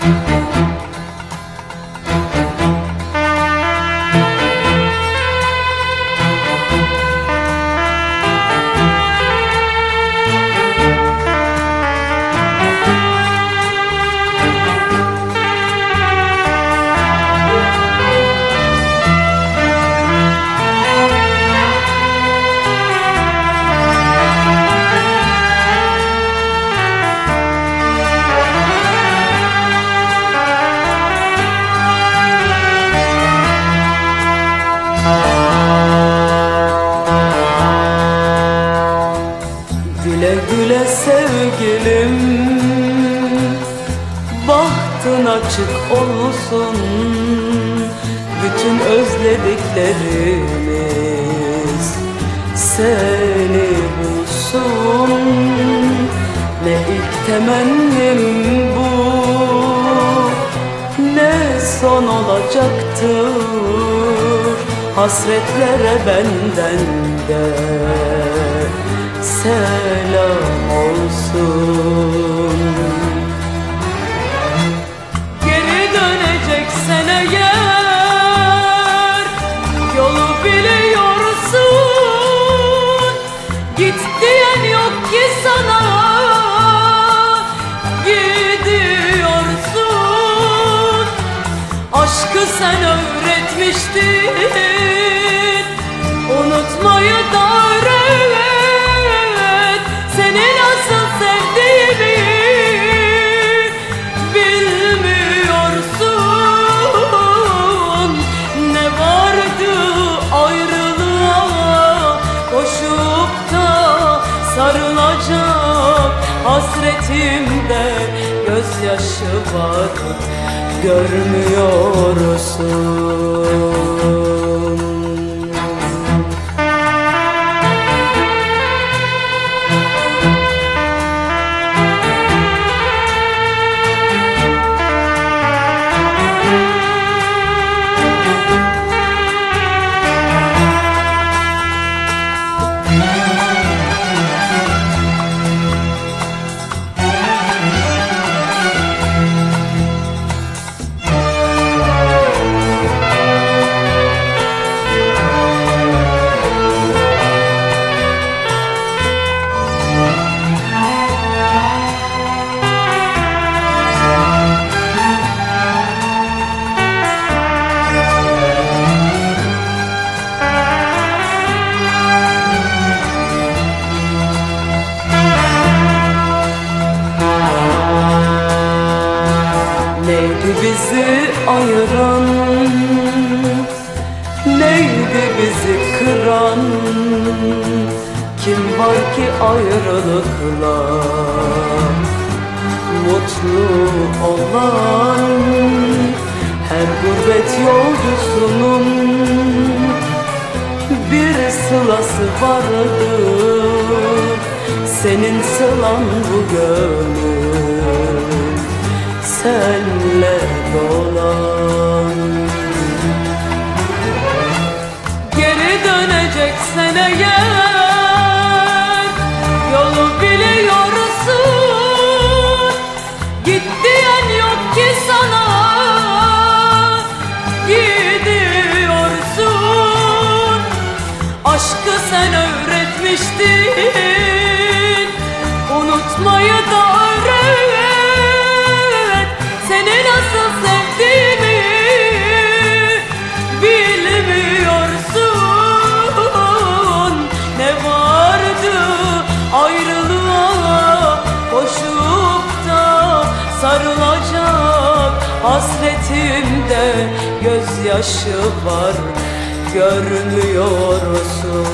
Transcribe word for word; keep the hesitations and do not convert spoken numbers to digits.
Güle güle sevgilim, bahtın açık olsun. Bütün özlediklerimiz seni bulsun. Ne ilk temennim bu, ne son olacaktır. Hasretlere benden de selam olsun. Geri döneceksen eğer, yolu biliyorsun. Git diyen yok ki sana, gidiyorsun. Aşkı sen öğretmiştin, unutmayı da öğret. Seni nasıl sevdiğimi bilmiyorsun. Ne vardı ayrılığa, koşup da sarılacak. Hasretimde gözyaşı var, görmüyorsun. Neydi bizi ayıran, neydi bizi kıran? Kim var ki ayrılıkla mutlu olan? Her gurbet yolcusunun bir sılası vardır. Senin sılan bu gönül, senle dolan. Geri döneceksen eğer, yolu biliyorsun. Git diyen yok ki sana, gidiyorsun. Aşkı sen öğretmiştin, unutmayı da öğret. Seni nasıl sevdiğimi bilmiyorsun. Ne vardı ayrılığa, koşup da sarılacak. Hasretimde gözyaşı var, görmüyorsun.